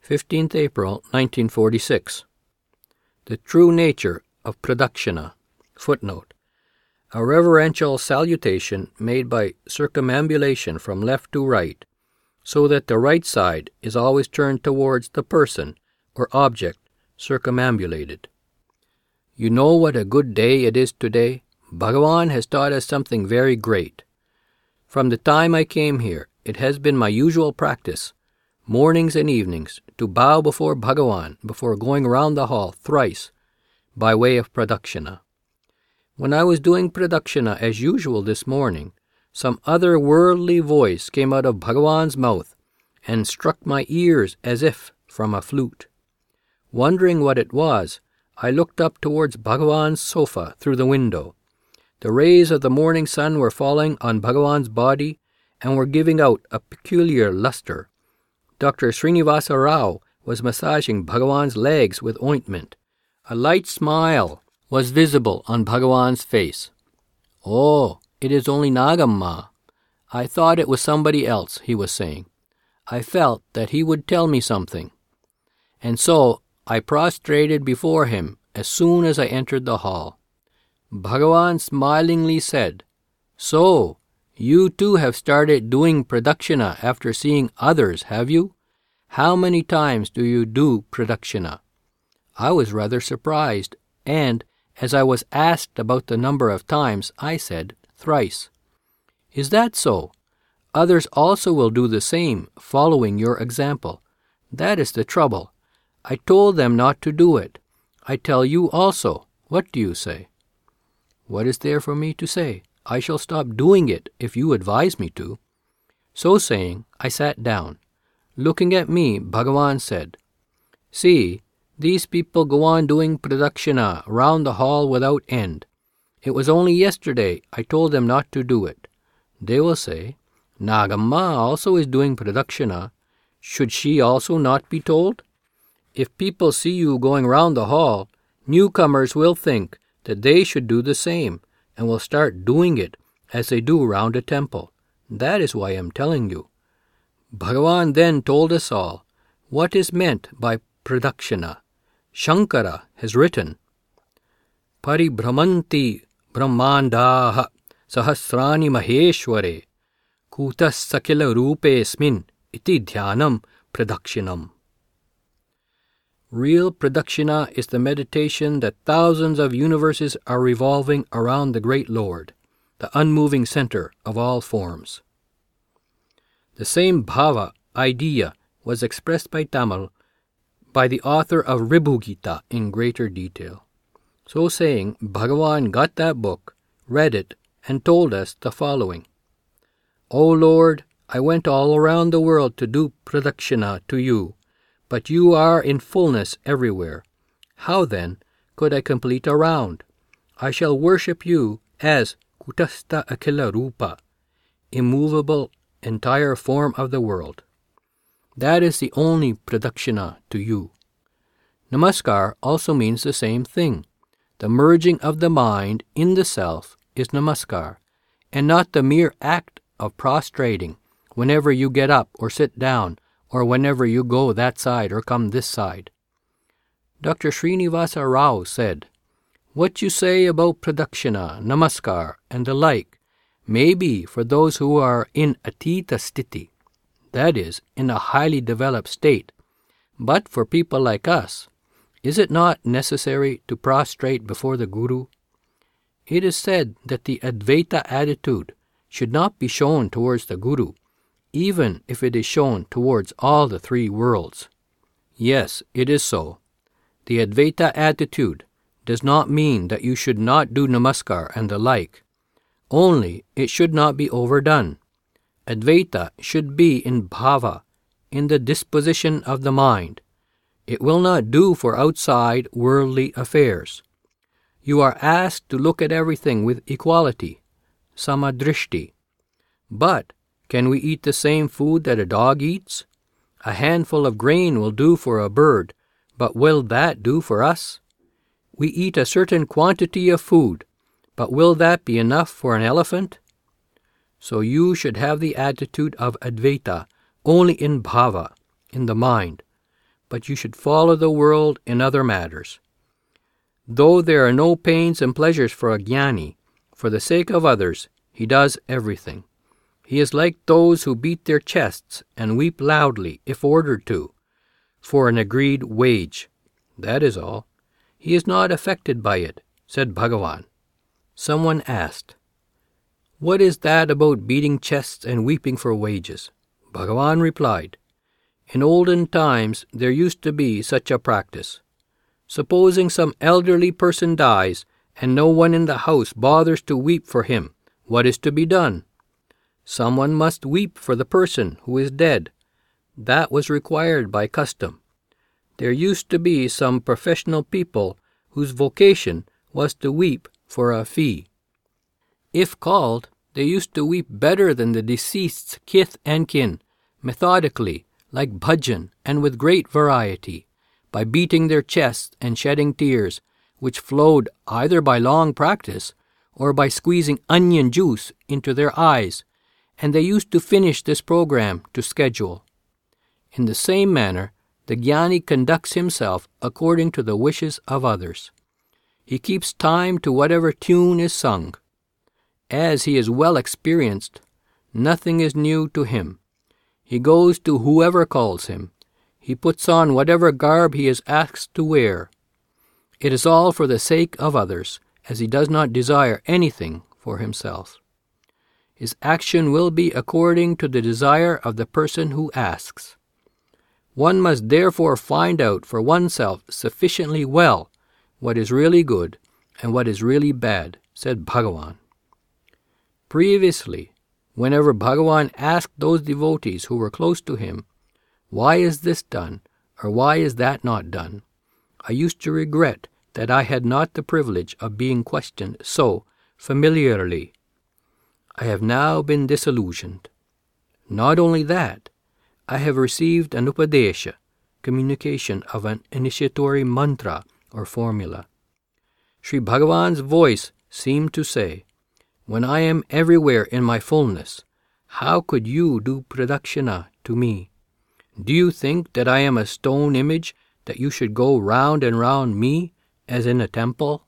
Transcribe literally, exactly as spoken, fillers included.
fifteenth April nineteen forty-six. The true nature of Pradakshina. Footnote. A reverential salutation made by circumambulation from left to right, so that the right side is always turned towards the person or object circumambulated. You know what a good day it is today? Bhagavan has taught us something very great. From the time I came here, it has been my usual practice, mornings and evenings, to bow before Bhagavan before going round the hall thrice, by way of Pradakshina. When I was doing Pradakshina as usual this morning, some other worldly voice came out of Bhagavan's mouth and struck my ears as if from a flute. Wondering what it was, I looked up towards Bhagavan's sofa through the window. The rays of the morning sun were falling on Bhagavan's body and were giving out a peculiar luster. Doctor Srinivasa Rao was massaging Bhagavan's legs with ointment. A light smile was visible on Bhagavan's face. "Oh, it is only Nagamma. I thought it was somebody else," he was saying. I felt that he would tell me something. And so I prostrated before him as soon as I entered the hall. Bhagavan smilingly said, "So, you too have started doing Pradakshina after seeing others, have you? How many times do you do Pradakshina?" I was rather surprised, and as I was asked about the number of times, I said, "Thrice." "Is that so? Others also will do the same, following your example. That is the trouble. I told them not to do it. I tell you also. What do you say?" "What is there for me to say? I shall stop doing it if you advise me to." So saying, I sat down. Looking at me, Bhagavan said, "See, these people go on doing Pradakshina round the hall without end. It was only yesterday I told them not to do it. They will say, 'Nagamma also is doing Pradakshina. Should she also not be told?' If people see you going round the hall, newcomers will think that they should do the same, and will start doing it as they do round a temple. That is why I am telling you." Bhagavan then told us all what is meant by Pradakshina. Shankara has written, "Paribhramanti brahmandaha sahasrani maheshware kutas sakila rupesmin iti dhyanam pradakshinam." Real Pradakshina is the meditation that thousands of universes are revolving around the great Lord, the unmoving center of all forms. The same bhava, idea, was expressed by Tamil by the author of Ribhugita in greater detail. So saying, Bhagavan got that book, read it, and told us the following. "O Lord, I went all around the world to do Pradakshina to you, but you are in fullness everywhere. How then could I complete a round? I shall worship you as Kutastha Akhila Rupa, immovable, entire form of the world. That is the only Pradakshina to you." Namaskar also means the same thing. The merging of the mind in the self is Namaskar, and not the mere act of prostrating whenever you get up or sit down, or whenever you go that side or come this side. Doctor Srinivasa Rao said, "What you say about Pradakshina, Namaskar, and the like may be for those who are in Atita Sthiti, that is, in a highly developed state, but for people like us, is it not necessary to prostrate before the Guru? It is said that the Advaita attitude should not be shown towards the Guru, even if it is shown towards all the three worlds. Yes, it is so. The Advaita attitude does not mean that you should not do Namaskar and the like. Only it should not be overdone. Advaita should be in bhava, in the disposition of the mind. It will not do for outside worldly affairs. You are asked to look at everything with equality, samadrishti. But can we eat the same food that a dog eats? A handful of grain will do for a bird, but will that do for us? We eat a certain quantity of food, but will that be enough for an elephant? So you should have the attitude of Advaita only in bhava, in the mind. but you should follow the world in other matters. Though there are no pains and pleasures for a jnani, for the sake of others he does everything. He is like those who beat their chests and weep loudly, if ordered to, for an agreed wage. That is all. He is not affected by it, said Bhagavan. Someone asked, "What is that about beating chests and weeping for wages?" Bhagavan replied, "In olden times there used to be such a practice. Supposing some elderly person dies, and no one in the house bothers to weep for him, what is to be done? Someone must weep for the person who is dead. That was required by custom. There used to be some professional people whose vocation was to weep for a fee. If called, they used to weep better than the deceased's kith and kin, methodically, like bhajan, and with great variety, by beating their chests and shedding tears, which flowed either by long practice or by squeezing onion juice into their eyes, and they used to finish this program to schedule. In the same manner, the jnani conducts himself according to the wishes of others. He keeps time to whatever tune is sung. As he is well experienced, nothing is new to him. He goes to whoever calls him. He puts on whatever garb he is asked to wear. It is all for the sake of others, as he does not desire anything for himself. His action will be according to the desire of the person who asks. One must therefore find out for oneself sufficiently well what is really good and what is really bad, said Bhagavan. Previously, whenever Bhagavan asked those devotees who were close to him, "Why is this done?" or "Why is that not done?" I used to regret that I had not the privilege of being questioned so familiarly. I have now been disillusioned. Not only that, I have received an upadesha, communication of an initiatory mantra or formula. Sri Bhagavan's voice seemed to say, "When I am everywhere in my fullness, how could you do pradakshina to me? Do you think that I am a stone image that you should go round and round me as in a temple?"